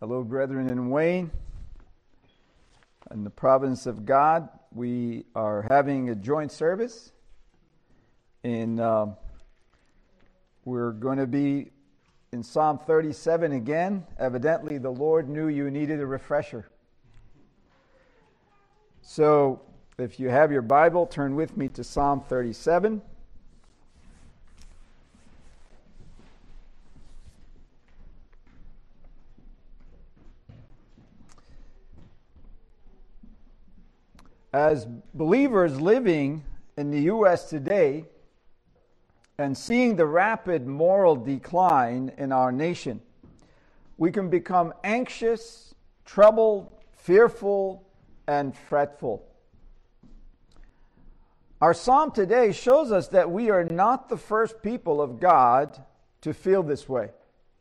Hello, brethren in Wayne. In the province of God, we are having a joint service, and we're going to be in Psalm 37 again. Evidently, the Lord knew you needed a refresher. So, if you have your Bible, turn with me to Psalm 37. As believers living in the U.S. today and seeing the rapid moral decline in our nation, we can become anxious, troubled, fearful, and fretful. Our psalm today shows us that we are not the first people of God to feel this way.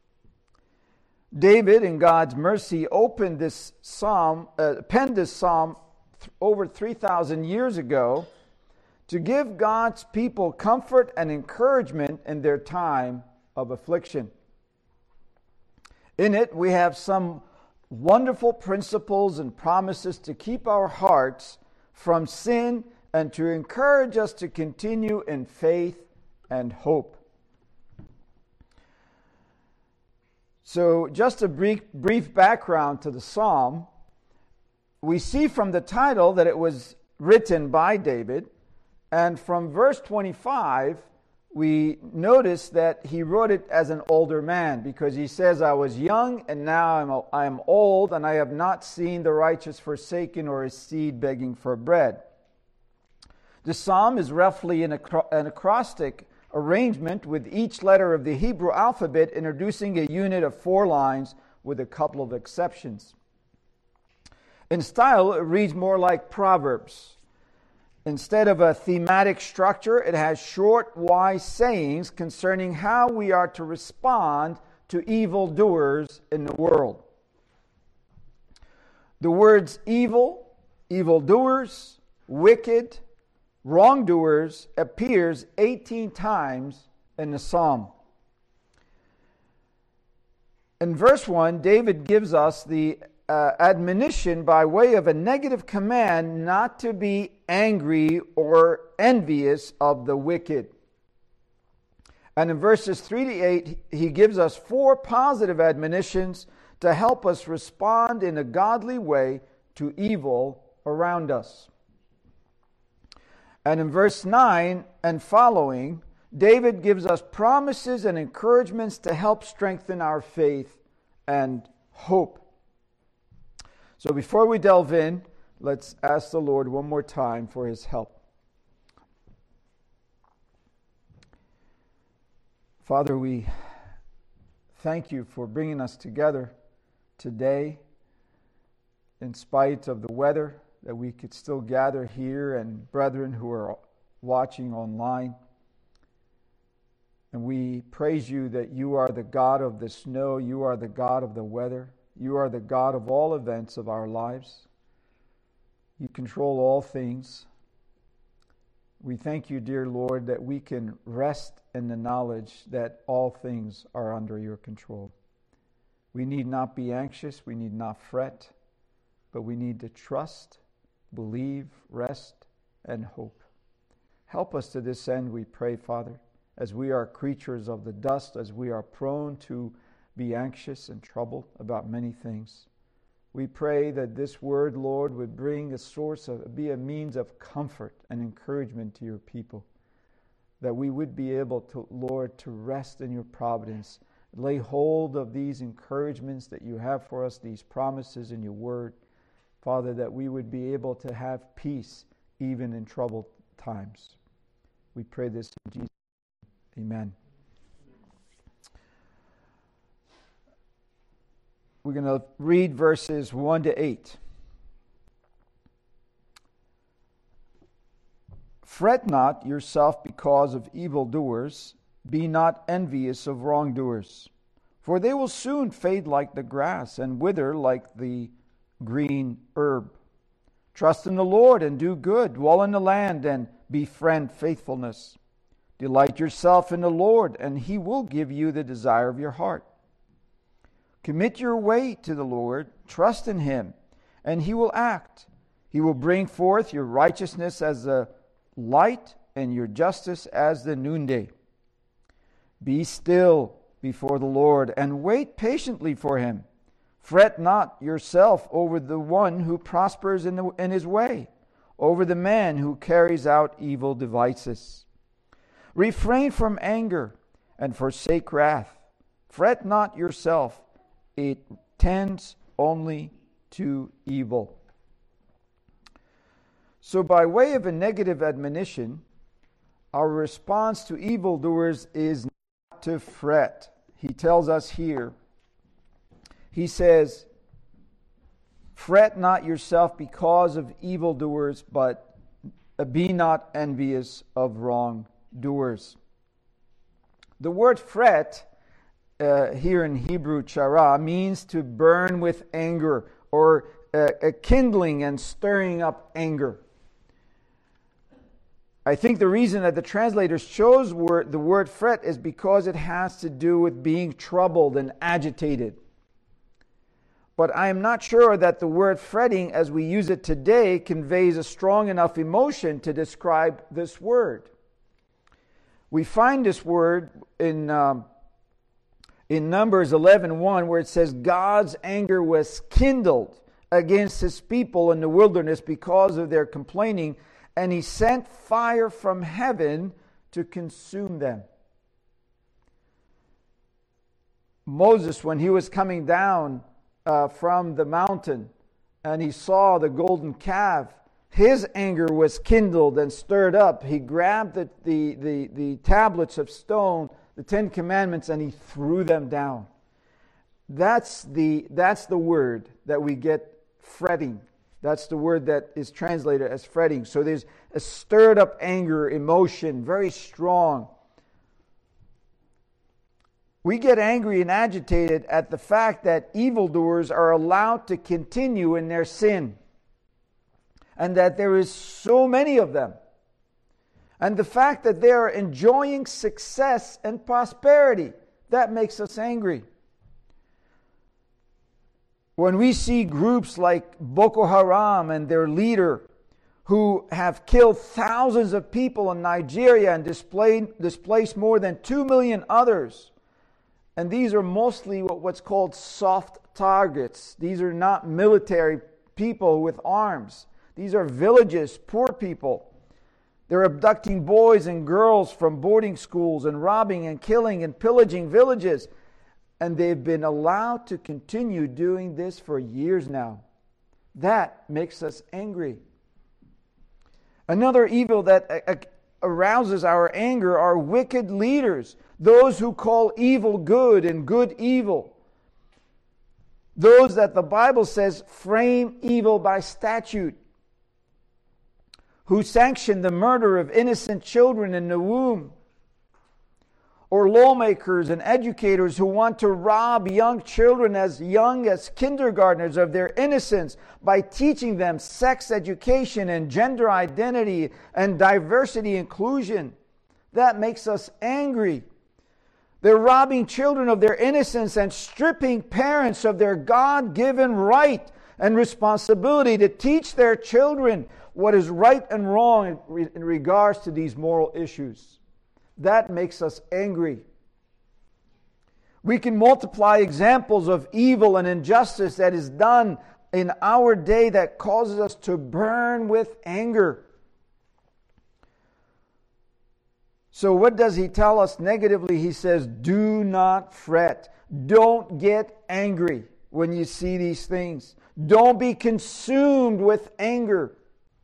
David, in God's mercy, penned this psalm over 3,000 years ago to give God's people comfort and encouragement in their time of affliction. In it, we have some wonderful principles and promises to keep our hearts from sin and to encourage us to continue in faith and hope. So, just a brief background to the psalm. We see from the title that it was written by David, and from verse 25, we notice that he wrote it as an older man, because he says, I was young, and now I am old, and I have not seen the righteous forsaken or his seed begging for bread. The psalm is roughly an acrostic arrangement, with each letter of the Hebrew alphabet introducing a unit of 4 lines with a couple of exceptions. In style, it reads more like Proverbs. Instead of a thematic structure, it has short, wise sayings concerning how we are to respond to evildoers in the world. The words evil, evildoers, wicked, wrongdoers appears 18 times in the psalm. In verse 1, David gives us the admonition by way of a negative command not to be angry or envious of the wicked. And in verses 3 to 8, he gives us 4 positive admonitions to help us respond in a godly way to evil around us. And in verse 9 and following, David gives us promises and encouragements to help strengthen our faith and hope. So before we delve in, let's ask the Lord one more time for his help. Father, we thank you for bringing us together today, in spite of the weather, that we could still gather here, and brethren who are watching online. And we praise you that you are the God of the snow, you are the God of the weather. You are the God of all events of our lives. You control all things. We thank you, dear Lord, that we can rest in the knowledge that all things are under your control. We need not be anxious, we need not fret, but we need to trust, believe, rest, and hope. Help us to this end, we pray, Father, as we are creatures of the dust, as we are prone to be anxious and troubled about many things. We pray that this word, Lord, would be a means of comfort and encouragement to your people. That we would be able to, Lord, to rest in your providence, lay hold of these encouragements that you have for us, these promises in your word. Father, that we would be able to have peace even in troubled times. We pray this in Jesus' name. Amen. We're going to read verses 1 to 8. Fret not yourself because of evildoers, be not envious of wrongdoers, for they will soon fade like the grass and wither like the green herb. Trust in the Lord and do good, dwell in the land and befriend faithfulness. Delight yourself in the Lord, and he will give you the desire of your heart. Commit your way to the Lord, trust in Him, and He will act. He will bring forth your righteousness as the light and your justice as the noonday. Be still before the Lord and wait patiently for Him. Fret not yourself over the one who prospers in his way, over the man who carries out evil devices. Refrain from anger and forsake wrath. Fret not yourself. It tends only to evil. So by way of a negative admonition, our response to evildoers is not to fret. He tells us here, he says, fret not yourself because of evildoers, but be not envious of wrongdoers. The word fret here in Hebrew, chara, means to burn with anger or a kindling and stirring up anger. I think the reason that the translators chose the word fret is because it has to do with being troubled and agitated. But I am not sure that the word fretting as we use it today conveys a strong enough emotion to describe this word. We find this word in Numbers 11:1, where it says, God's anger was kindled against His people in the wilderness because of their complaining, and He sent fire from heaven to consume them. Moses, when he was coming down from the mountain and he saw the golden calf, his anger was kindled and stirred up. He grabbed the tablets of stone, the Ten Commandments, and he threw them down. That's the word that we get, fretting. That's the word that is translated as fretting. So there's a stirred up anger, emotion, very strong. We get angry and agitated at the fact that evildoers are allowed to continue in their sin, and that there is so many of them, and the fact that they are enjoying success and prosperity. That makes us angry. When we see groups like Boko Haram and their leader, who have killed thousands of people in Nigeria and displaced more than 2 million others, and these are mostly what's called soft targets. These are not military people with arms. These are villages, poor people. They're abducting boys and girls from boarding schools and robbing and killing and pillaging villages. And they've been allowed to continue doing this for years now. That makes us angry. Another evil that arouses our anger are wicked leaders, those who call evil good and good evil. Those that the Bible says frame evil by statute, who sanction the murder of innocent children in the womb, or lawmakers and educators who want to rob young children as young as kindergartners of their innocence by teaching them sex education and gender identity and diversity inclusion. That makes us angry. They're robbing children of their innocence and stripping parents of their God-given right and responsibility to teach their children what is right and wrong in regards to these moral issues. That makes us angry. We can multiply examples of evil and injustice that is done in our day that causes us to burn with anger. So what does he tell us negatively? He says, do not fret. Don't get angry when you see these things. Don't be consumed with anger.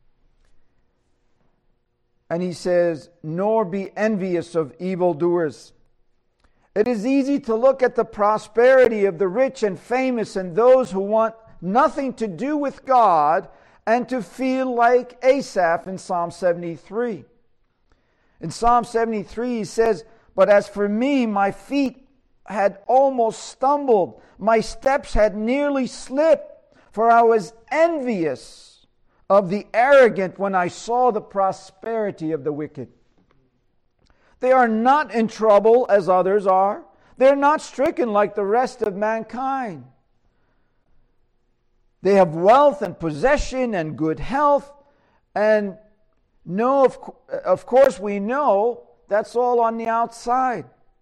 And he says, nor be envious of evildoers. It is easy to look at the prosperity of the rich and famous and those who want nothing to do with God and to feel like Asaph in Psalm 73. In Psalm 73 he says, but as for me, my feet had almost stumbled. My steps had nearly slipped, for I was envious of the arrogant when I saw the prosperity of the wicked. They are not in trouble as others are. They're not stricken like the rest of mankind. They have wealth and possession and good health. And no, of course we know that's all on the outside.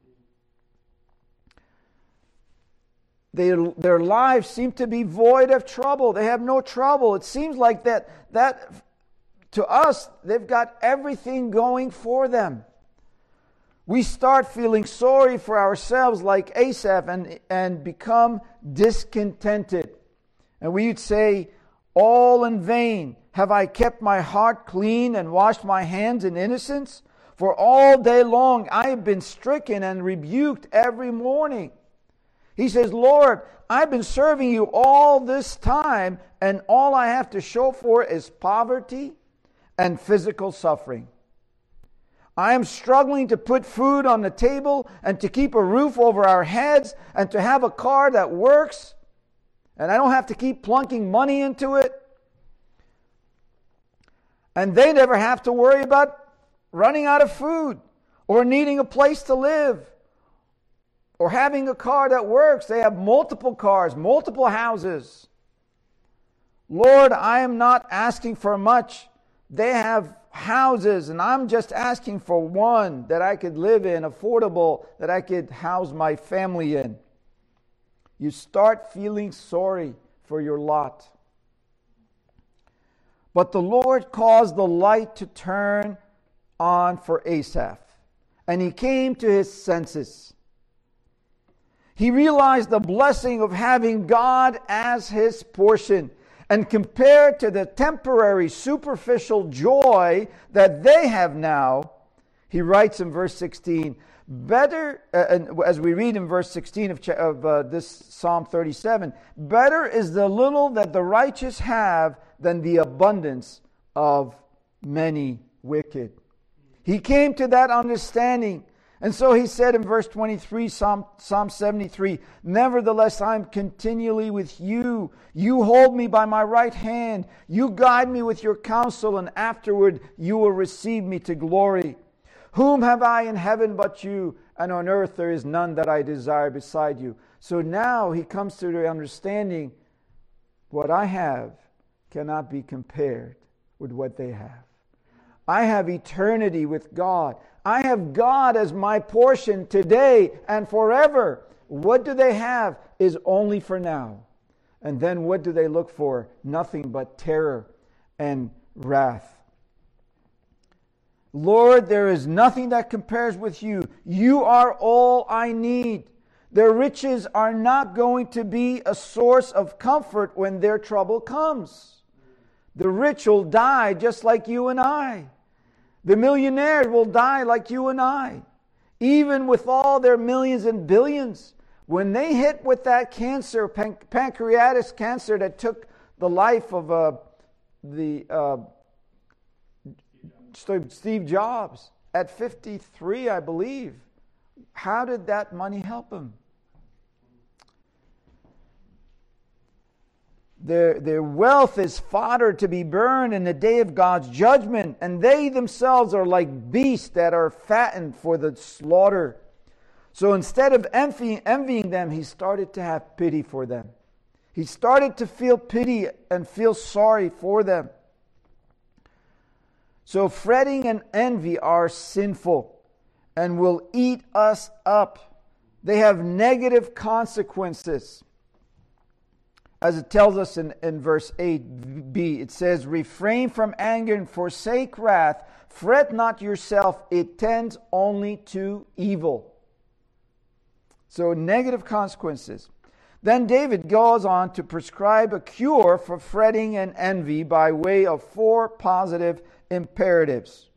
Their lives seem to be void of trouble. They have no trouble. It seems like that to us, they've got everything going for them. We start feeling sorry for ourselves like Asaph and become discontented. And we would say, all in vain have I kept my heart clean and washed my hands in innocence. For all day long I have been stricken and rebuked every morning. He says, Lord, I've been serving you all this time, and all I have to show for it is poverty and physical suffering. I am struggling to put food on the table and to keep a roof over our heads and to have a car that works, and I don't have to keep plunking money into it. And they never have to worry about running out of food or needing a place to live or having a car that works. They have multiple cars, multiple houses. Lord, I am not asking for much. They have houses, and I'm just asking for one that I could live in, affordable, that I could house my family in. You start feeling sorry for your lot. But the Lord caused the light to turn on for Asaph, and he came to his senses. He realized the blessing of having God as his portion, and compared to the temporary, superficial joy that they have now, he writes in verse 16, better, and as we read in verse 16 of this Psalm 37, better is the little that the righteous have than the abundance of many wicked. He came to that understanding. And so he said in verse 23, Psalm 73, nevertheless, I am continually with you. You hold me by my right hand. You guide me with your counsel, and afterward you will receive me to glory. Whom have I in heaven but you? And on earth there is none that I desire beside you. So now he comes to the understanding, what I have cannot be compared with what they have. I have eternity with God. I have God as my portion today and forever. What do they have is only for now. And then what do they look for? Nothing but terror and wrath. Lord, there is nothing that compares with you. You are all I need. Their riches are not going to be a source of comfort when their trouble comes. The rich will die just like you and I. The millionaires will die like you and I. Even with all their millions and billions, when they hit with that cancer, pancreatic cancer that took the life of Steve Jobs at 53, I believe, how did that money help him? Their wealth is fodder to be burned in the day of God's judgment, and they themselves are like beasts that are fattened for the slaughter. So instead of envying them, he started to have pity for them. He started to feel pity and feel sorry for them. So fretting and envy are sinful and will eat us up. They have negative consequences. As it tells us in verse 8b, it says, refrain from anger and forsake wrath. Fret not yourself, it tends only to evil. So negative consequences. Then David goes on to prescribe a cure for fretting and envy by way of 4 positive imperatives.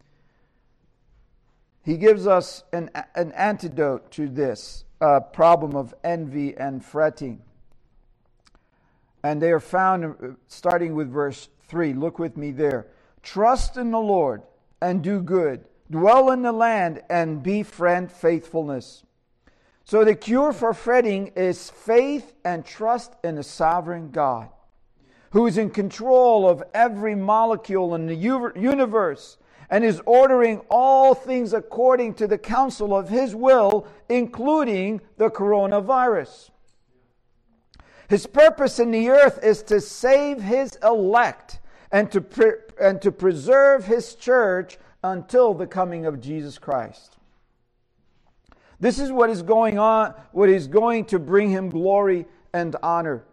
He gives us an antidote to this problem of envy and fretting. And they are found starting with verse 3. Look with me there. Trust in the Lord and do good. Dwell in the land and befriend faithfulness. So the cure for fretting is faith and trust in the sovereign God, who is in control of every molecule in the universe and is ordering all things according to the counsel of His will, including the coronavirus. His purpose in the earth is to save His elect and to preserve His church until the coming of Jesus Christ. This is what is going on, what is going to bring Him glory and honor.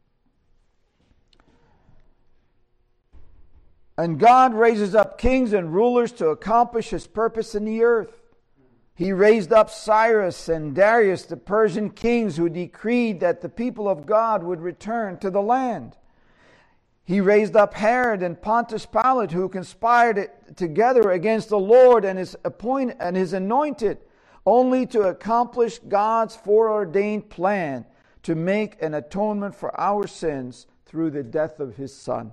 And God raises up kings and rulers to accomplish His purpose in the earth. He raised up Cyrus and Darius, the Persian kings, who decreed that the people of God would return to the land. He raised up Herod and Pontius Pilate, who conspired together against the Lord and His anointed, only to accomplish God's foreordained plan to make an atonement for our sins through the death of His Son.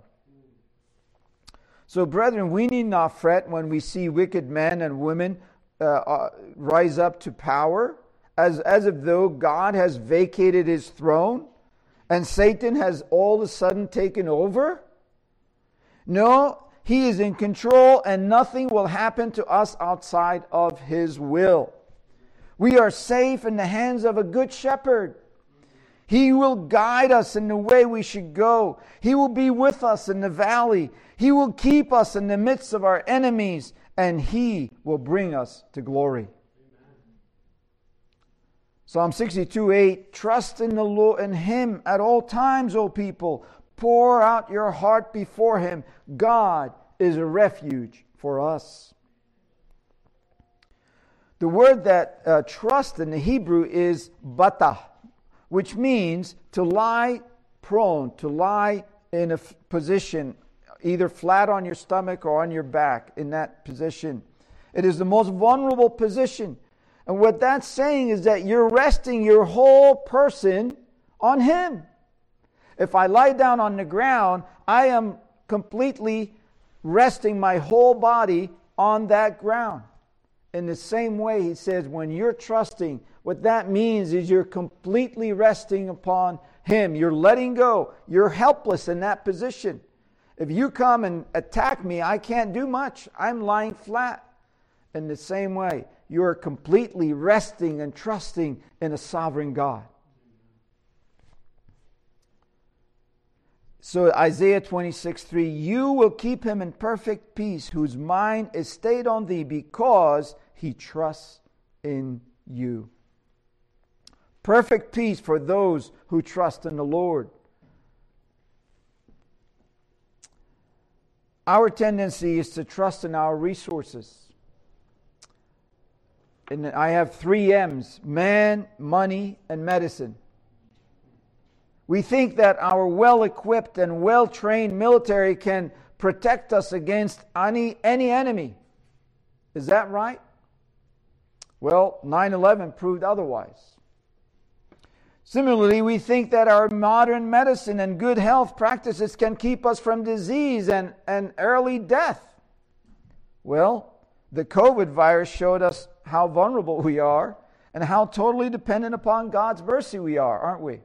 So, brethren, we need not fret when we see wicked men and women rise up to power, as if though God has vacated His throne and Satan has all of a sudden taken over. No, He is in control, and nothing will happen to us outside of His will. We are safe in the hands of a good shepherd. He will guide us in the way we should go. He will be with us in the valley. He will keep us in the midst of our enemies, and He will bring us to glory. Psalm 62:8, trust in the Lord, in Him at all times, O people. Pour out your heart before Him. God is a refuge for us. The word that trust in the Hebrew is bata, which means to lie prone, to lie in a position, either flat on your stomach or on your back, in that position. It is the most vulnerable position. And what that's saying is that you're resting your whole person on Him. If I lie down on the ground, I am completely resting my whole body on that ground. In the same way, He says, when you're trusting, what that means is you're completely resting upon Him. You're letting go. You're helpless in that position. If you come and attack me, I can't do much. I'm lying flat. In the same way, you are completely resting and trusting in a sovereign God. So Isaiah 26:3, you will keep him in perfect peace, whose mind is stayed on Thee, because he trusts in You. Perfect peace for those who trust in the Lord. Our tendency is to trust in our resources. And I have 3 M's: man, money, and medicine. We think that our well-equipped and well-trained military can protect us against any enemy. Is that right? Well, 9/11 proved otherwise. Similarly, we think that our modern medicine and good health practices can keep us from disease and early death. Well, the COVID virus showed us how vulnerable we are and how totally dependent upon God's mercy we are, aren't we?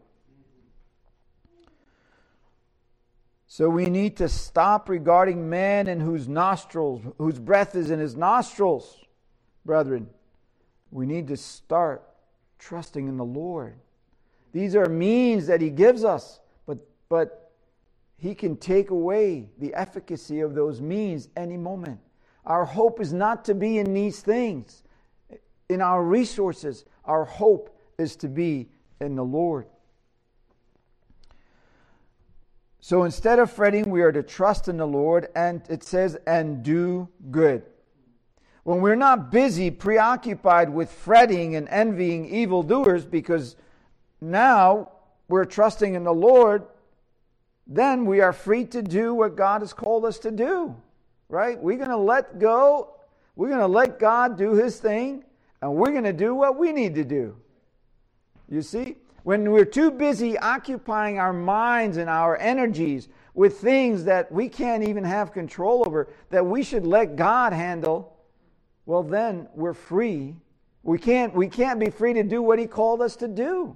So we need to stop regarding man in whose breath is in his nostrils, brethren. We need to start trusting in the Lord. These are means that He gives us, but He can take away the efficacy of those means any moment. Our hope is not to be in these things, in our resources. Our hope is to be in the Lord. So instead of fretting, we are to trust in the Lord, and it says, and do good. When we're not busy, preoccupied with fretting and envying evildoers, because now we're trusting in the Lord, then we are free to do what God has called us to do. Right? We're going to let go. We're going to let God do His thing, and we're going to do what we need to do. You see? When we're too busy occupying our minds and our energies with things that we can't even have control over, that we should let God handle, well, then we're free. We can't be free to do what He called us to do.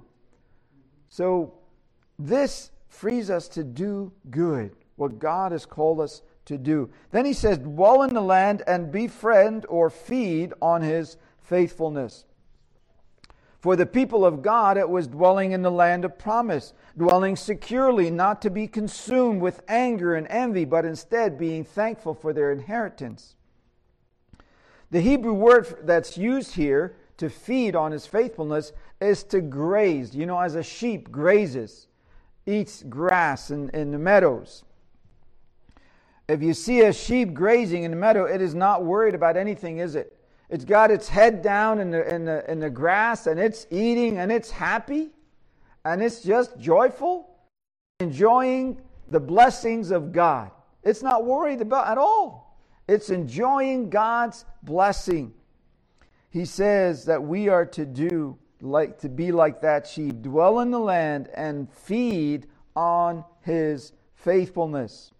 So this frees us to do good, what God has called us to do. Then he says, dwell in the land and befriend or feed on his faithfulness. For the people of God, it was dwelling in the land of promise, dwelling securely, not to be consumed with anger and envy, but instead being thankful for their inheritance. The Hebrew word that's used here to feed on his faithfulness is to graze. You know, as a sheep grazes, eats grass in the meadows. If you see a sheep grazing in the meadow, it is not worried about anything, is it? It's got its head down in the grass, and it's eating, and it's happy, and it's just joyful, enjoying the blessings of God. It's not worried about at all. It's enjoying God's blessing. He says that we are to be like that sheep, dwell in the land and feed on his faithfulness.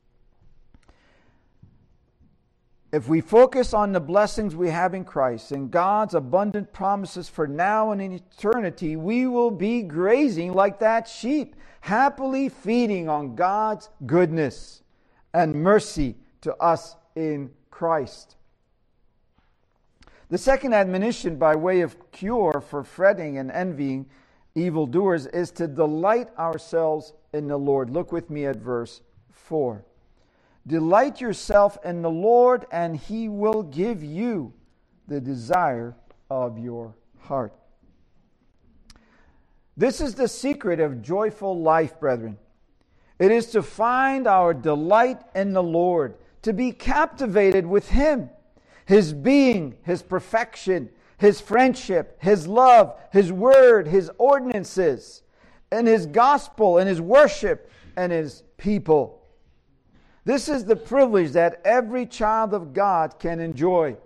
If we focus on the blessings we have in Christ and God's abundant promises for now and in eternity, we will be grazing like that sheep, happily feeding on God's goodness and mercy to us in Christ. The second admonition by way of cure for fretting and envying evildoers is to delight ourselves in the Lord. Look with me at verse 4. Delight yourself in the Lord, and he will give you the desire of your heart. This is the secret of joyful life, brethren. It is to find our delight in the Lord, to be captivated with him, his being, his perfection, his friendship, his love, his word, his ordinances, and his gospel, and his worship, and his people. This is the privilege that every child of God can enjoy.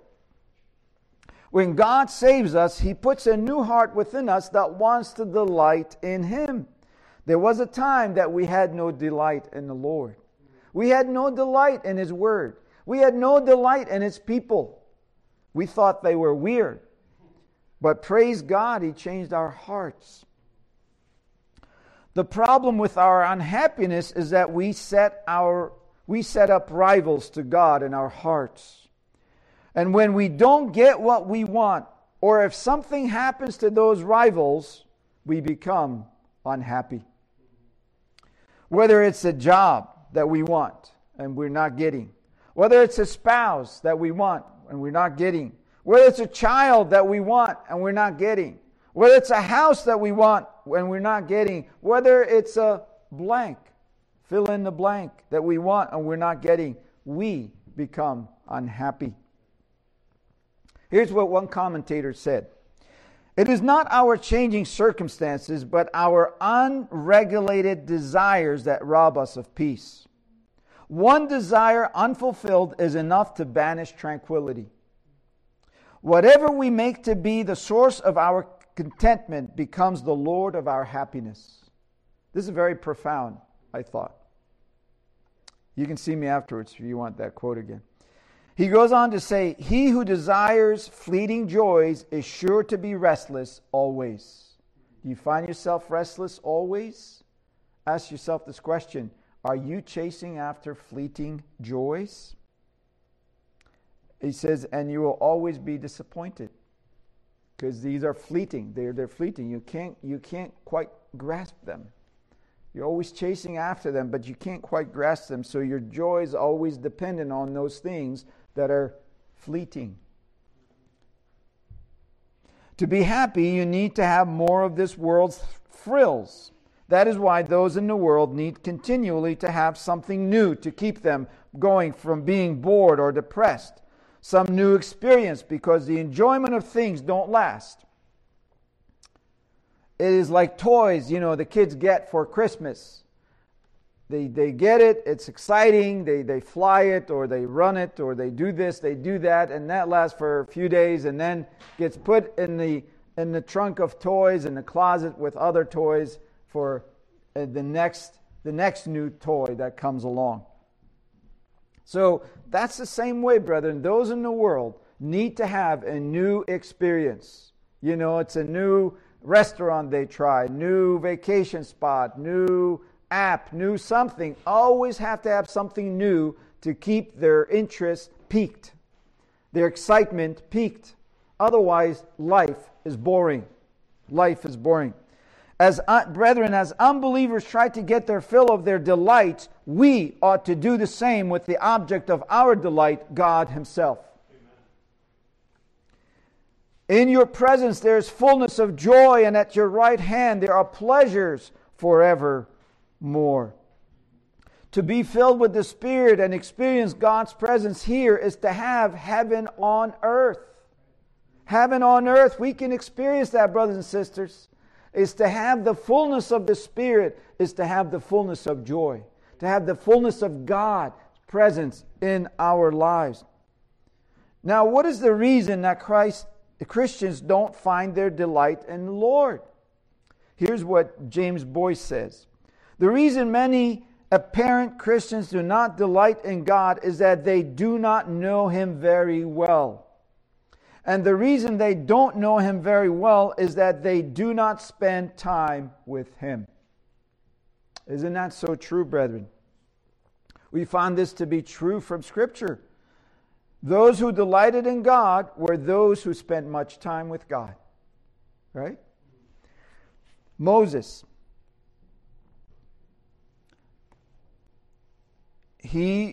When God saves us, he puts a new heart within us that wants to delight in him. There was a time that we had no delight in the Lord. We had no delight in his word. We had no delight in his people. We thought they were weird. But praise God, he changed our hearts. The problem with our unhappiness is that we set up rivals to God in our hearts. And when we don't get what we want, or if something happens to those rivals, we become unhappy. Whether it's a job that we want and we're not getting, whether it's a spouse that we want and we're not getting, whether it's a child that we want and we're not getting, whether it's a house that we want and we're not getting, whether it's a blank, fill in the blank that we want and we're not getting, we become unhappy. Here's what one commentator said. It is not our changing circumstances, but our unregulated desires that rob us of peace. One desire unfulfilled is enough to banish tranquility. Whatever we make to be the source of our contentment becomes the Lord of our happiness. This is very profound, I thought. You can see me afterwards if you want that quote again. He goes on to say, he who desires fleeting joys is sure to be restless always. Do you find yourself restless always? Ask yourself this question. Are you chasing after fleeting joys? He says, and you will always be disappointed. Because these are fleeting. They're fleeting. You can't quite grasp them. You're always chasing after them, but you can't quite grasp them. So your joy is always dependent on those things that are fleeting. To be happy, you need to have more of this world's thrills. That is why those in the world need continually to have something new to keep them going from being bored or depressed. Some new experience, because the enjoyment of things don't last. It is like toys, the kids get for Christmas. They get it, it's exciting, they fly it, or they run it, or they do this, they do that, and that lasts for a few days, and then gets put in the trunk of toys, in the closet with other toys for the next new toy that comes along. So that's the same way, brethren. Those in the world need to have a new experience. It's a new restaurant they try, new vacation spot, new app, new something. Always have to have something new to keep their interest peaked, their excitement peaked. Otherwise, life is boring. Life is boring. As brethren, as unbelievers try to get their fill of their delights, we ought to do the same with the object of our delight, God Himself. Amen. In your presence there is fullness of joy, and at your right hand there are pleasures forevermore. To be filled with the Spirit and experience God's presence here is to have heaven on earth. Heaven on earth, we can experience that, brothers and sisters. Is to have the fullness of the Spirit, is to have the fullness of joy, to have the fullness of God's presence in our lives. Now, what is the reason that the Christians don't find their delight in the Lord? Here's what James Boyce says. The reason many apparent Christians do not delight in God is that they do not know Him very well. And the reason they don't know Him very well is that they do not spend time with Him. Isn't that so true, brethren? We find this to be true from Scripture. Those who delighted in God were those who spent much time with God. Right? Moses. He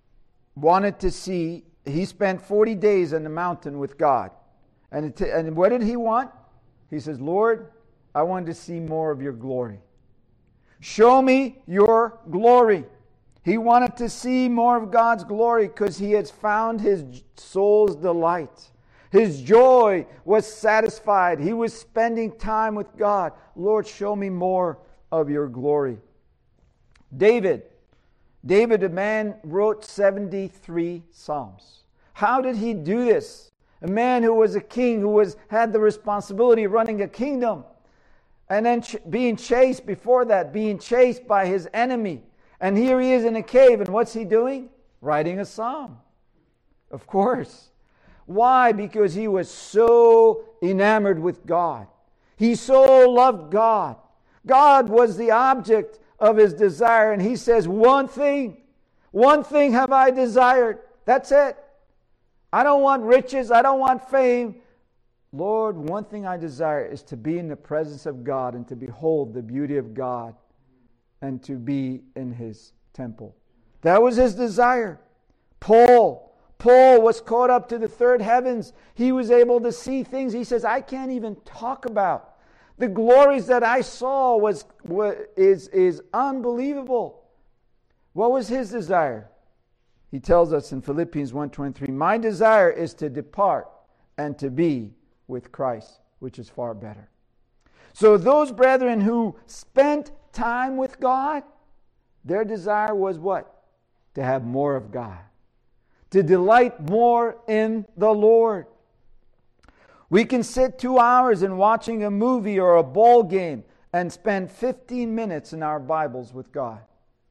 spent 40 days on the mountain with God. And what did he want? He says, Lord, I want to see more of your glory. Show me your glory. He wanted to see more of God's glory because he had found his soul's delight. His joy was satisfied. He was spending time with God. Lord, show me more of your glory. David, a man, wrote 73 Psalms. How did he do this? A man who was a king, who had the responsibility of running a kingdom, and then being chased by his enemy. And here he is in a cave, and what's he doing? Writing a psalm. Of course. Why? Because he was so enamored with God. He so loved God. God was the object of his desire, and he says, one thing have I desired. That's it. I don't want riches. I don't want fame. Lord, one thing I desire is to be in the presence of God and to behold the beauty of God and to be in His temple. That was his desire. Paul was caught up to the third heavens. He was able to see things he says, I can't even talk about. The glories that I saw is unbelievable. What was his desire? He tells us in Philippians 1:23, my desire is to depart and to be with Christ, which is far better. So those brethren who spent time with God, their desire was what? To have more of God. To delight more in the Lord. We can sit 2 hours in watching a movie or a ball game and spend 15 minutes in our Bibles with God.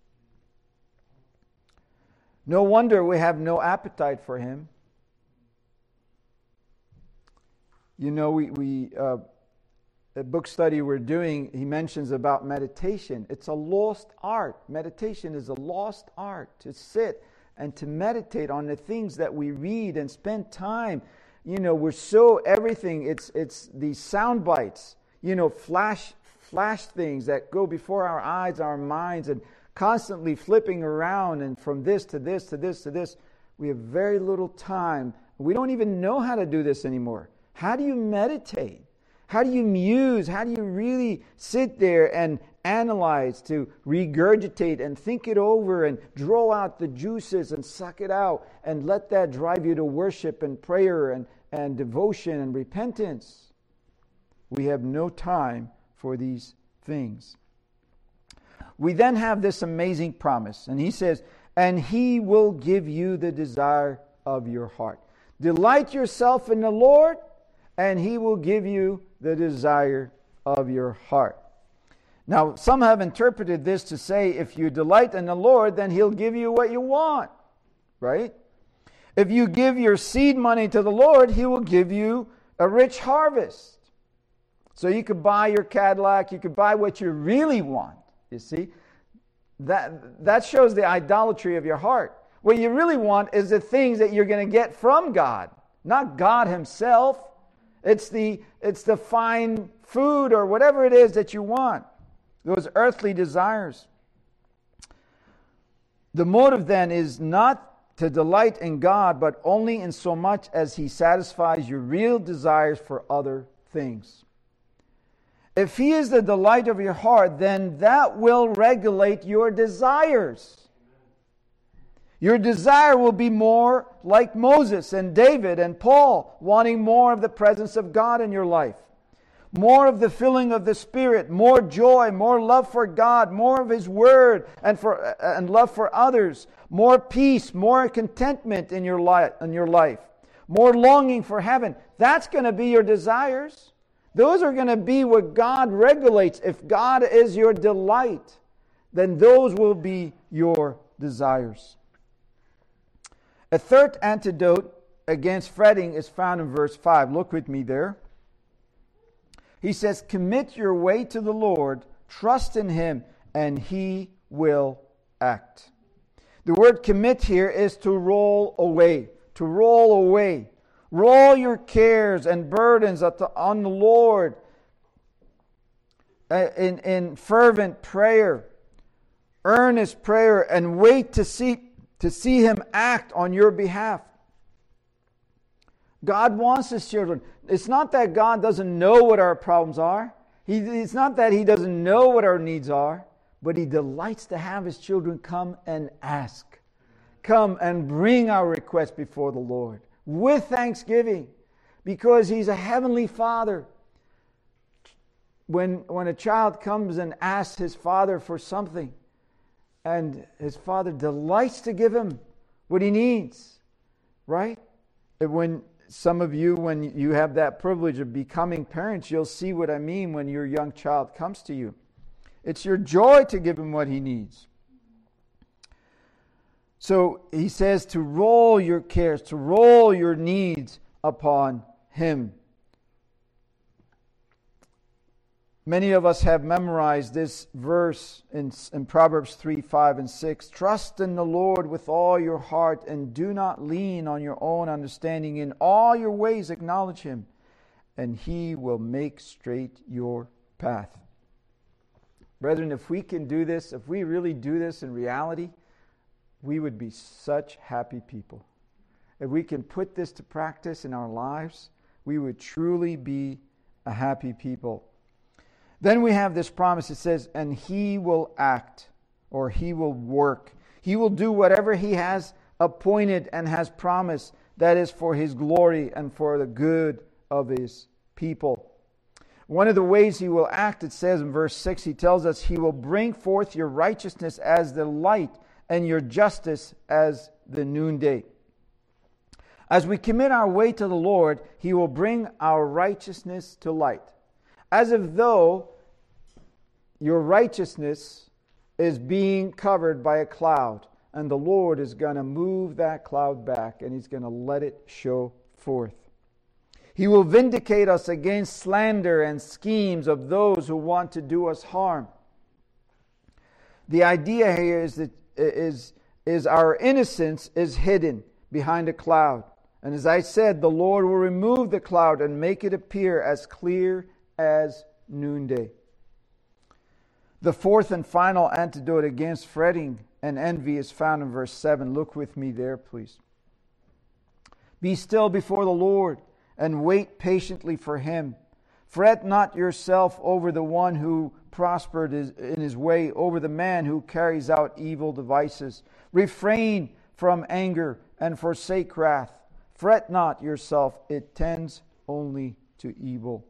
No wonder we have no appetite for Him. You know, a book study we're doing, he mentions about meditation. It's a lost art. Meditation is a lost art. To sit and to meditate on the things that we read and spend time. You know, we're so everything. It's these sound bites. You know, flash things that go before our eyes, our minds, and constantly flipping around and from this to this to this to this. We have very little time. We don't even know how to do this anymore. How do you meditate? How do you muse? How do you really sit there and analyze, to regurgitate and think it over and draw out the juices and suck it out and let that drive you to worship and prayer and devotion and repentance? We have no time for these things. We then have this amazing promise, and he says, and He will give you the desire of your heart. Delight yourself in the Lord, and He will give you the desire of your heart. Now, some have interpreted this to say, if you delight in the Lord, then He'll give you what you want, right? If you give your seed money to the Lord, He will give you a rich harvest. So you could buy your Cadillac, you could buy what you really want, you see. That shows the idolatry of your heart. What you really want is the things that you're going to get from God, not God himself. It's the fine food or whatever it is that you want, those earthly desires. The motive then is not to delight in God, but only in so much as he satisfies your real desires for other things. If he is the delight of your heart, then that will regulate your desires. Your desire will be more like Moses and David and Paul, wanting more of the presence of God in your life. More of the filling of the Spirit, more joy, more love for God, more of His Word and love for others, more peace, more contentment in your life, more longing for heaven. That's going to be your desires. Those are going to be what God regulates. If God is your delight, then those will be your desires. A third antidote against fretting is found in verse 5. Look with me there. He says, commit your way to the Lord, trust in Him, and He will act. The word commit here is to roll away. To roll away. Roll your cares and burdens on the Lord in fervent prayer, earnest prayer, and wait to see Him act on your behalf. God wants His children. It's not that God doesn't know what our problems are. It's not that He doesn't know what our needs are, but He delights to have His children come and ask. Come and bring our requests before the Lord with thanksgiving, because He's a heavenly Father. When a child comes and asks his father for something, and his father delights to give him what he needs, right? When some of you, when you have that privilege of becoming parents, you'll see what I mean when your young child comes to you. It's your joy to give him what he needs. So he says to roll your cares, to roll your needs upon Him. Many of us have memorized this verse in Proverbs 3, 5, and 6. Trust in the Lord with all your heart and do not lean on your own understanding. In all your ways acknowledge Him, and He will make straight your path. Brethren, if we can do this, if we really do this in reality, we would be such happy people. If we can put this to practice in our lives, we would truly be a happy people. Then we have this promise. It says, and He will act, or He will work. He will do whatever He has appointed and has promised. That is for His glory and for the good of His people. One of the ways He will act, it says in verse 6, He tells us, He will bring forth your righteousness as the light and your justice as the noonday. As we commit our way to the Lord, He will bring our righteousness to light. As if though your righteousness is being covered by a cloud, and the Lord is going to move that cloud back, and He's going to let it show forth. He will vindicate us against slander and schemes of those who want to do us harm. The idea here is that our innocence is hidden behind a cloud. And as I said, the Lord will remove the cloud and make it appear as clear as noonday. The fourth and final antidote against fretting and envy is found in verse 7. Look with me there, please. Be still before the Lord and wait patiently for Him. Fret not yourself over the one who prospered in his way, over the man who carries out evil devices. Refrain from anger and forsake wrath. Fret not yourself, it tends only to evil.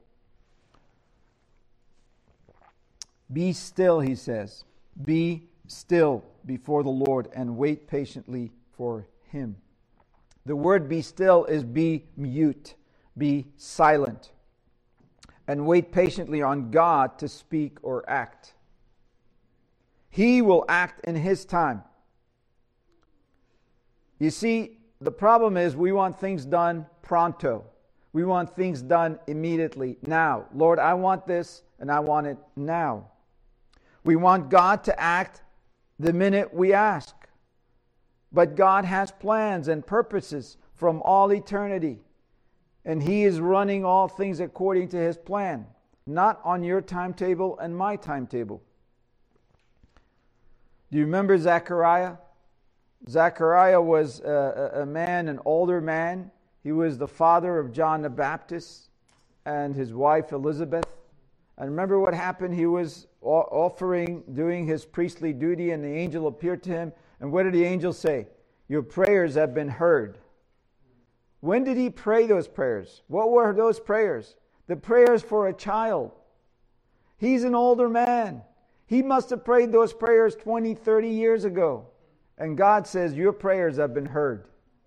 Be still, he says. Be still before the Lord and wait patiently for Him. The word be still is be mute, be silent, and wait patiently on God to speak or act. He will act in His time. You see, the problem is we want things done pronto. We want things done immediately, now. Lord, I want this, and I want it now. We want God to act the minute we ask. But God has plans and purposes from all eternity. And He is running all things according to His plan, not on your timetable and my timetable. Do you remember Zechariah? Zechariah was a man, an older man. He was the father of John the Baptist and his wife Elizabeth. And remember what happened? He was doing his priestly duty, and the angel appeared to him. And what did the angel say? Your prayers have been heard. When did he pray those prayers? What were those prayers? The prayers for a child. He's an older man. He must have prayed those prayers 20, 30 years ago. And God says, your prayers have been heard.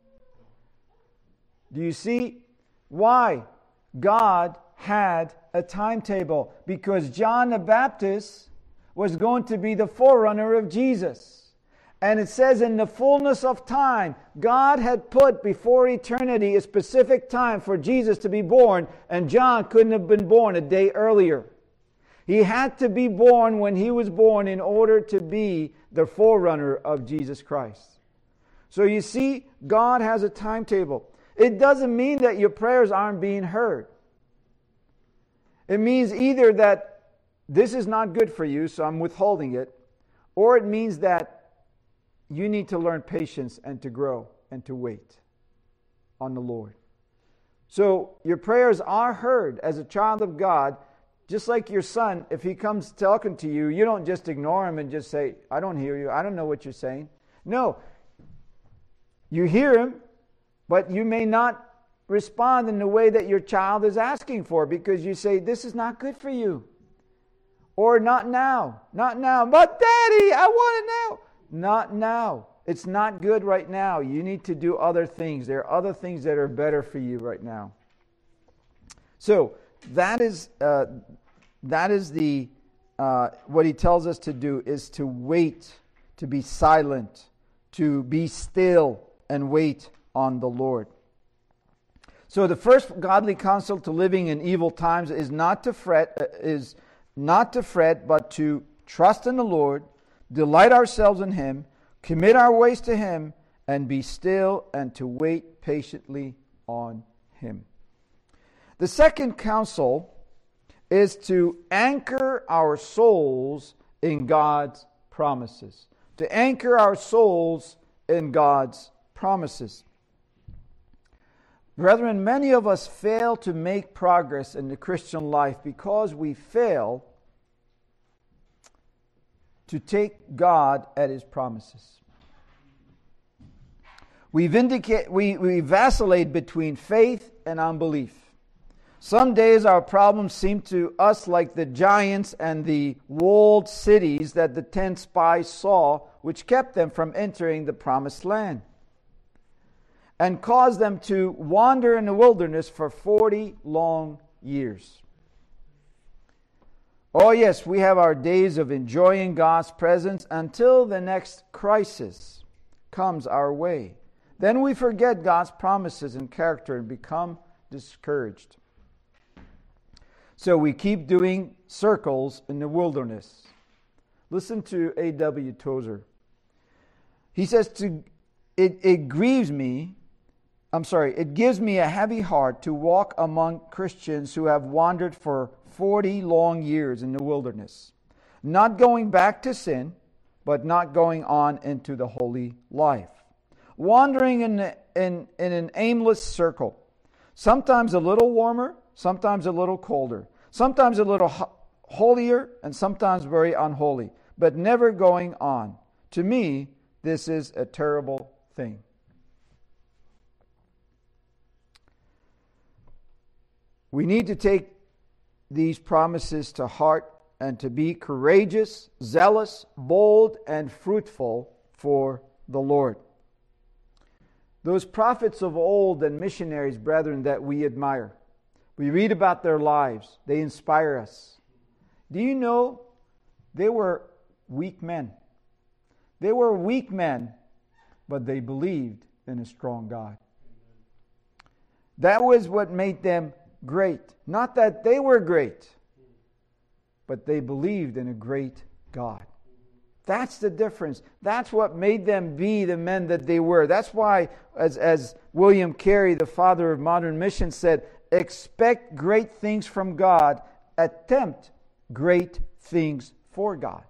Do you see why? God had a timetable, because John the Baptist was going to be the forerunner of Jesus. And it says in the fullness of time, God had put before eternity a specific time for Jesus to be born, and John couldn't have been born a day earlier. He had to be born when he was born in order to be the forerunner of Jesus Christ. So you see, God has a timetable. It doesn't mean that your prayers aren't being heard. It means either that this is not good for you, so I'm withholding it, or it means that you need to learn patience and to grow and to wait on the Lord. So your prayers are heard as a child of God, just like your son. If he comes talking to you, you don't just ignore him and just say, I don't hear you, I don't know what you're saying. No, you hear him, but you may not respond in the way that your child is asking for, because you say, this is not good for you. Or not now, not now. But Daddy, I want it now. Not now. It's not good right now. You need to do other things. There are other things that are better for you right now. So that is the what he tells us to do, is to wait, to be silent, to be still and wait on the Lord. So the first godly counsel to living in evil times is not to fret, but to trust in the Lord, delight ourselves in Him, commit our ways to Him, and be still, and to wait patiently on Him. The second counsel is to anchor our souls in God's promises. To anchor our souls in God's promises. Brethren, many of us fail to make progress in the Christian life because we fail to take God at His promises. We vacillate between faith and unbelief. Some days our problems seem to us like the giants and the walled cities that the 10 spies saw, which kept them from entering the promised land, and caused them to wander in the wilderness for 40 long years. Oh yes, we have our days of enjoying God's presence until the next crisis comes our way. Then we forget God's promises and character and become discouraged. So we keep doing circles in the wilderness. Listen to A.W. Tozer. He says, it gives me a heavy heart to walk among Christians who have wandered for 40 long years in the wilderness, not going back to sin, but not going on into the holy life, wandering in an aimless circle, sometimes a little warmer, sometimes a little colder, sometimes a little holier, and sometimes very unholy, but never going on. To me, this is a terrible thing. We need to take these promises to heart and to be courageous, zealous, bold, and fruitful for the Lord. Those prophets of old and missionaries, brethren, that we admire, we read about their lives. They inspire us. Do you know they were weak men? They were weak men, but they believed in a strong God. That was what made them great. Not that they were great, but they believed in a great God. That's the difference. That's what made them be the men that they were. That's why, as William Carey, the father of modern mission, said, expect great things from God, attempt great things for God.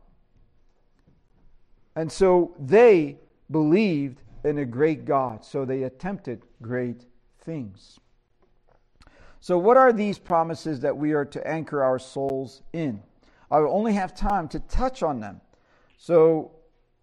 And so they believed in a great God, so they attempted great things. So what are these promises that we are to anchor our souls in? I will only have time to touch on them. So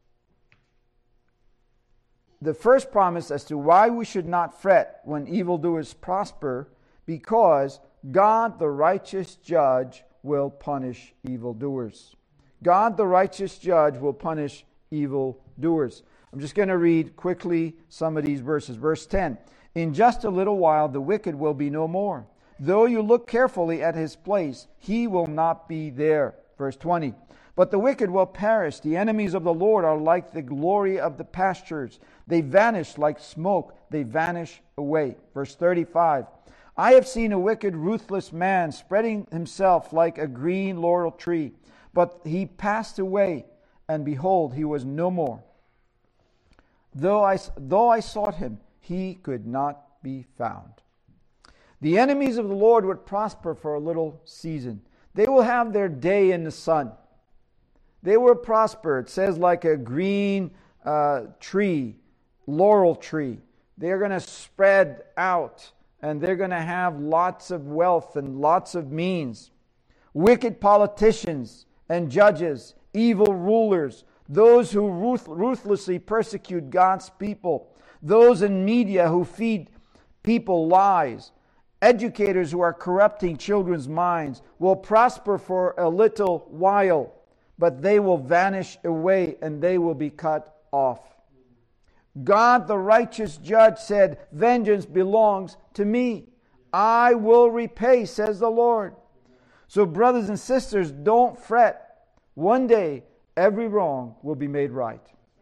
the first promise as to why we should not fret when evildoers prosper, because God, the righteous judge, will punish evildoers. God, the righteous judge, will punish evildoers. I'm just going to read quickly some of these verses. Verse 10. In just a little while the wicked will be no more. Though you look carefully at his place, he will not be there. Verse 20. But the wicked will perish. The enemies of the Lord are like the glory of the pastures. They vanish like smoke. They vanish away. Verse 35. I have seen a wicked, ruthless man spreading himself like a green laurel tree. But he passed away, and behold, he was no more. Though I sought him, he could not be found. The enemies of the Lord would prosper for a little season. They will have their day in the sun. They will prosper. It says like a green tree, laurel tree. They're going to spread out, and they're going to have lots of wealth and lots of means. Wicked politicians and judges, evil rulers, those who ruthlessly persecute God's people, those in media who feed people lies, educators who are corrupting children's minds will prosper for a little while, but they will vanish away and they will be cut off. God, the righteous judge, said, vengeance belongs to me. I will repay, says the Lord. So brothers and sisters, don't fret. One day, every wrong will be made right.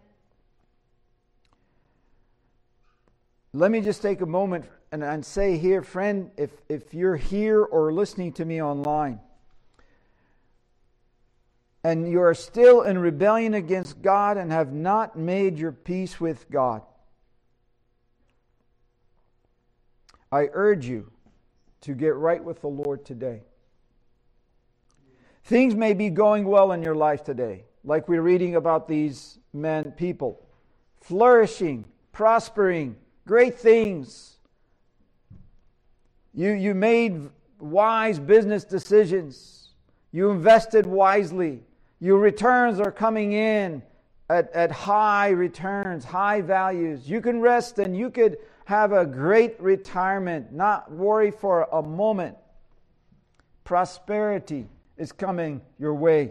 Let me just take a moment and say here, friend, if you're here or listening to me online, and you are still in rebellion against God and have not made your peace with God, I urge you to get right with the Lord today. Things may be going well in your life today, like we're reading about these people, flourishing, prospering, great things. You made wise business decisions. You invested wisely. Your returns are coming in at high returns, high values. You can rest and you could have a great retirement, not worry for a moment. Prosperity is coming your way.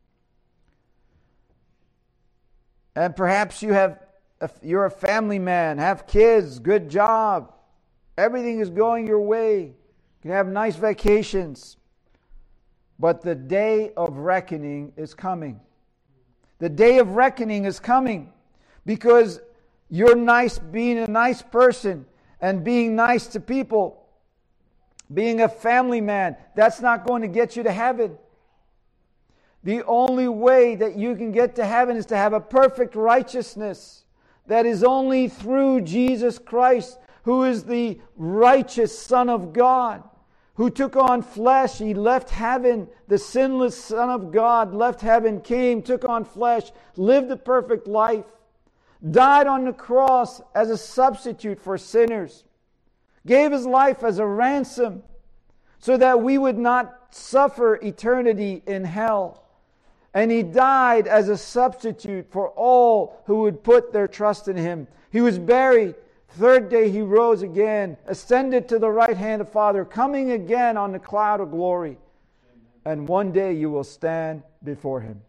And perhaps you're a family man, have kids, good job. Everything is going your way. You can have nice vacations. But the day of reckoning is coming. The day of reckoning is coming because you're being a nice person and being nice to people, being a family man, that's not going to get you to heaven. The only way that you can get to heaven is to have a perfect righteousness that is only through Jesus Christ, who is the righteous Son of God, who took on flesh. He left heaven. The sinless Son of God left heaven, came, took on flesh, lived a perfect life, died on the cross as a substitute for sinners, gave his life as a ransom so that we would not suffer eternity in hell. And he died as a substitute for all who would put their trust in him. He was buried. Third day he rose again, ascended to the right hand of the Father, coming again on the cloud of glory. And one day you will stand before him.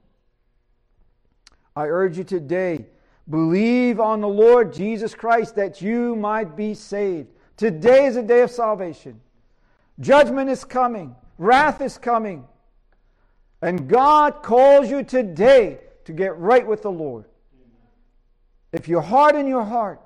I urge you today, believe on the Lord Jesus Christ that you might be saved. Today is a day of salvation. Judgment is coming. Wrath is coming. And God calls you today to get right with the Lord. If you harden your heart,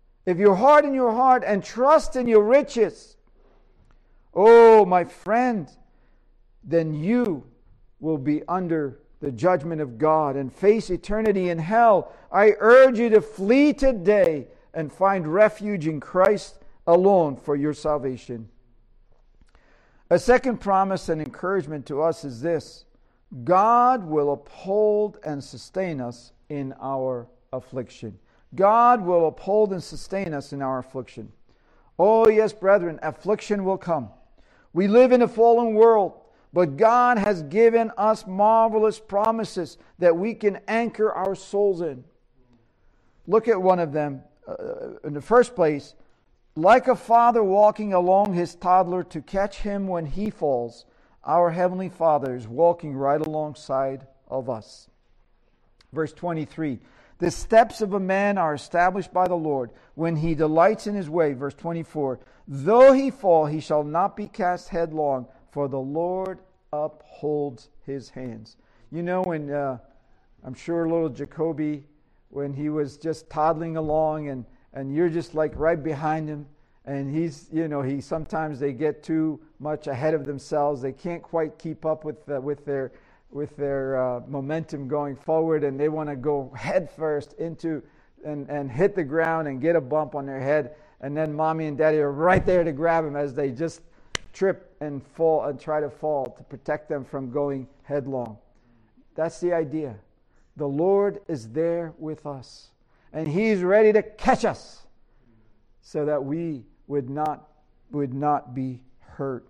and trust in your riches, oh, my friend, then you will be under the judgment of God and face eternity in hell, I urge you to flee today and find refuge in Christ alone for your salvation. A second promise and encouragement to us is this: God will uphold and sustain us in our affliction. God will uphold and sustain us in our affliction. Oh yes, brethren, affliction will come. We live in a fallen world, but God has given us marvelous promises that we can anchor our souls in. Look at one of them. In the first place, like a father walking along his toddler to catch him when he falls, our Heavenly Father is walking right alongside of us. Verse 23, the steps of a man are established by the Lord when he delights in his way. Verse 24, though he fall, he shall not be cast headlong, for the Lord upholds his hands. You know, when I'm sure little Jacoby, when he was just toddling along and you're just like right behind him, and he sometimes they get too much ahead of themselves. They can't quite keep up with their momentum going forward, and they want to go head first into and hit the ground and get a bump on their head, and then mommy and daddy are right there to grab them as they just trip and fall and try to fall to protect them from going headlong. That's the idea. The Lord is there with us, and He's ready to catch us so that we would not be hurt.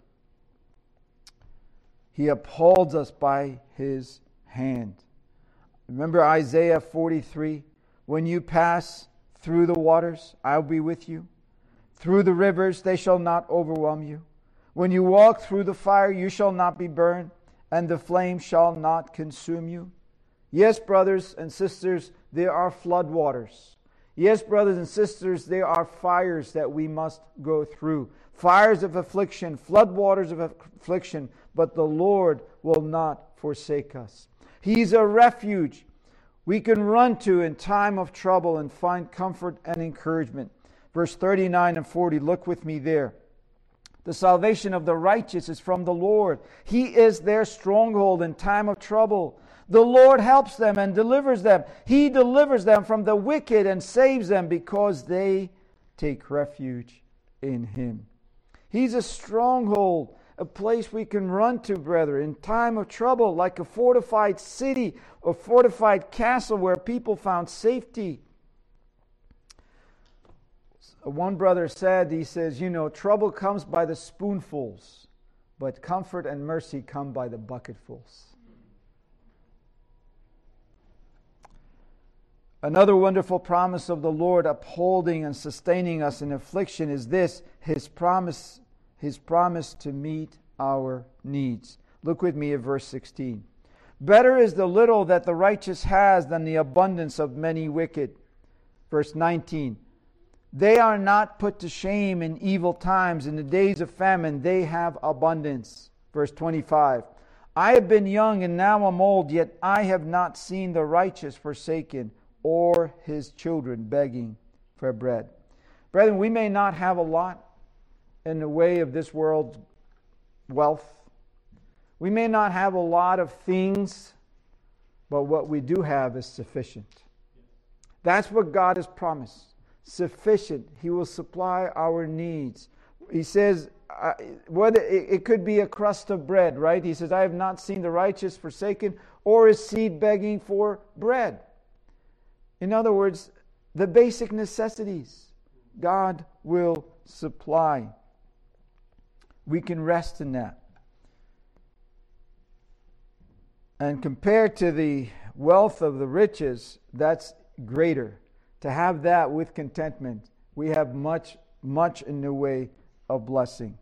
He upholds us by His hand. Remember Isaiah 43? When you pass through the waters, I'll be with you. Through the rivers, they shall not overwhelm you. When you walk through the fire, you shall not be burned, and the flame shall not consume you. Yes, brothers and sisters, there are flood waters. Yes, brothers and sisters, there are fires that we must go through. Fires of affliction, flood waters of affliction, but the Lord will not forsake us. He's a refuge we can run to in time of trouble and find comfort and encouragement. Verse 39 and 40, look with me there. The salvation of the righteous is from the Lord. He is their stronghold in time of trouble. The Lord helps them and delivers them. He delivers them from the wicked and saves them because they take refuge in Him. He's a stronghold, a place we can run to, brethren, in time of trouble, like a fortified city, a fortified castle where people found safety. One brother said, he says, trouble comes by the spoonfuls, but comfort and mercy come by the bucketfuls. Another wonderful promise of the Lord upholding and sustaining us in affliction is this, His promise to meet our needs. Look with me at verse 16. Better is the little that the righteous has than the abundance of many wicked. Verse 19. They are not put to shame in evil times. In the days of famine, they have abundance. Verse 25. I have been young and now am old, yet I have not seen the righteous forsaken or his children begging for bread. Brethren, we may not have a lot in the way of this world's wealth. We may not have a lot of things, but what we do have is sufficient. That's what God has promised. Sufficient. He will supply our needs. He says, whether it could be a crust of bread, right? He says, I have not seen the righteous forsaken or his seed begging for bread. In other words, the basic necessities God will supply. We can rest in that. And compared to the wealth of the riches, that's greater. To have that with contentment, we have much, much in the way of blessing.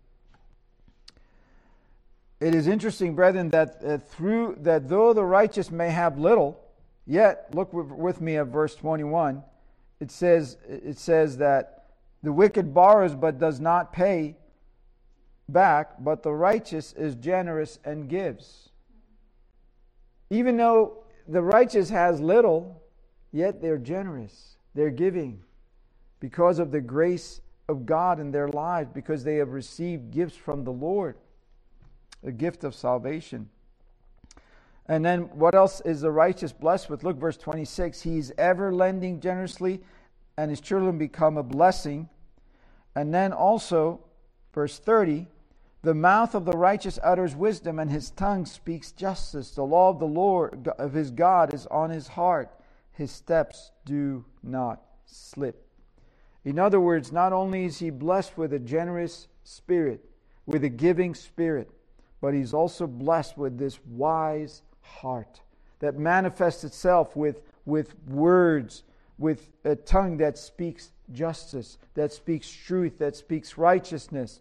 It is interesting, brethren, that though the righteous may have little, yet look with me at verse 21. It says that the wicked borrows but does not pay back, but the righteous is generous and gives. Even though the righteous has little, yet they're generous. They're giving because of the grace of God in their lives, because they have received gifts from the Lord, a gift of salvation. And then what else is the righteous blessed with? Look, verse 26. He's ever lending generously, and his children become a blessing. And then also, verse 30, the mouth of the righteous utters wisdom, and his tongue speaks justice. The law of the Lord, of his God, is on his heart. His steps do not slip. In other words, not only is he blessed with a generous spirit, with a giving spirit, but he's also blessed with this wise heart that manifests itself with words, with a tongue that speaks justice, that speaks truth, that speaks righteousness.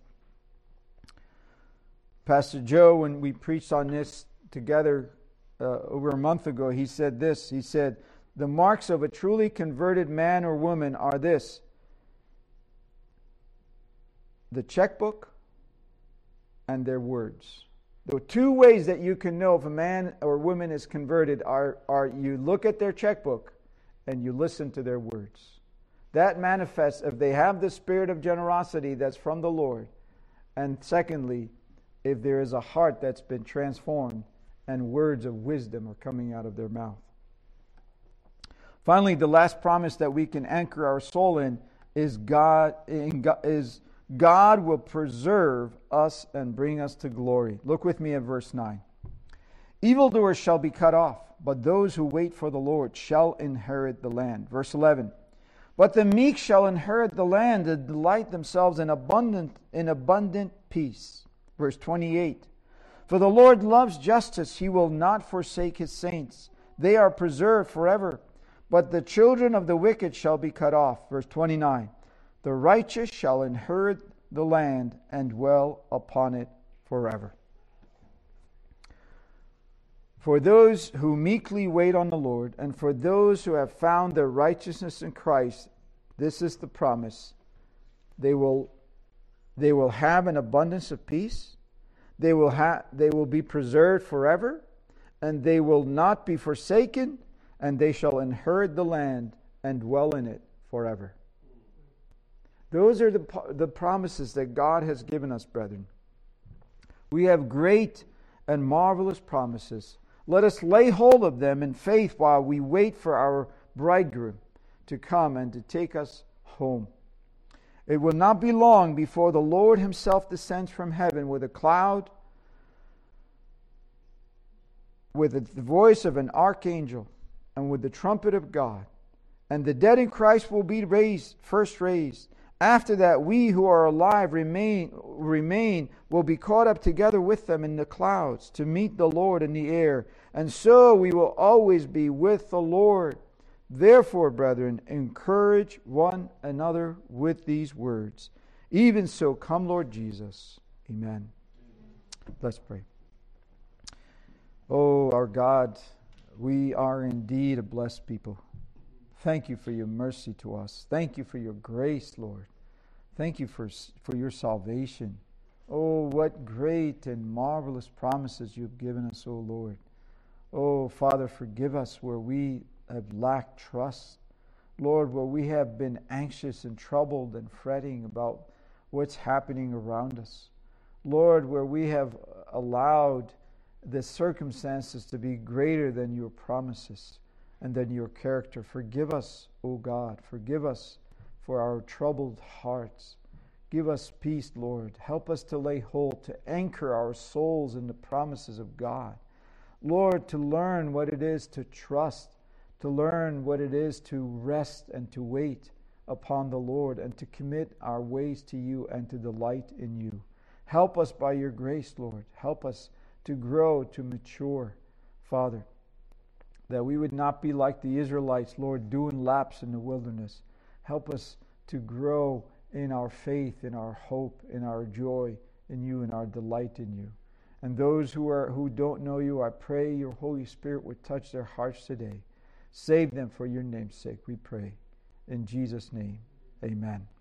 Pastor Joe, when we preached on this together over a month ago, he said this. He said, the marks of a truly converted man or woman are this: the checkbook and their words. The two ways that you can know if a man or woman is converted are you look at their checkbook and you listen to their words. That manifests if they have the spirit of generosity that's from the Lord. And secondly, if there is a heart that's been transformed and words of wisdom are coming out of their mouth. Finally, the last promise that we can anchor our soul in is God will preserve us and bring us to glory. Look with me at verse 9. Evildoers shall be cut off, but those who wait for the Lord shall inherit the land. Verse 11. But the meek shall inherit the land and delight themselves in abundant peace. Verse 28. For the Lord loves justice, he will not forsake his saints. They are preserved forever. But the children of the wicked shall be cut off. Verse 29. The righteous shall inherit the land and dwell upon it forever. For those who meekly wait on the Lord, and for those who have found their righteousness in Christ, this is the promise. They will have an abundance of peace. They will be preserved forever, and they will not be forsaken, and they shall inherit the land and dwell in it forever. Those are the promises that God has given us, brethren. We have great and marvelous promises. Let us lay hold of them in faith while we wait for our bridegroom to come and to take us home. It will not be long before the Lord himself descends from heaven with a cloud, with the voice of an archangel, and with the trumpet of God. And the dead in Christ will be first raised. After that, we who are alive remain will be caught up together with them in the clouds to meet the Lord in the air. And so we will always be with the Lord. Therefore, brethren, encourage one another with these words. Even so, come Lord Jesus. Amen. Let's pray. Oh, our God, we are indeed a blessed people. Thank you for your mercy to us. Thank you for your grace, Lord. Thank you for your salvation. Oh, what great and marvelous promises you've given us, oh Lord. Oh, Father, forgive us where we have lacked trust. Lord, where we have been anxious and troubled and fretting about what's happening around us. Lord, where we have allowed the circumstances to be greater than your promises and than your character. Forgive us, O God. Forgive us for our troubled hearts. Give us peace, Lord. Help us to lay hold, to anchor our souls in the promises of God. Lord, to learn what it is to trust, to learn what it is to rest and to wait upon the Lord, and to commit our ways to you and to delight in you. Help us by your grace, Lord. Help us to grow, to mature, Father, that we would not be like the Israelites, Lord, doing laps in the wilderness. Help us to grow in our faith, in our hope, in our joy in you, and our delight in you. And those who don't know you, I pray your Holy Spirit would touch their hearts today. Save them for your name's sake, we pray. In Jesus' name, amen.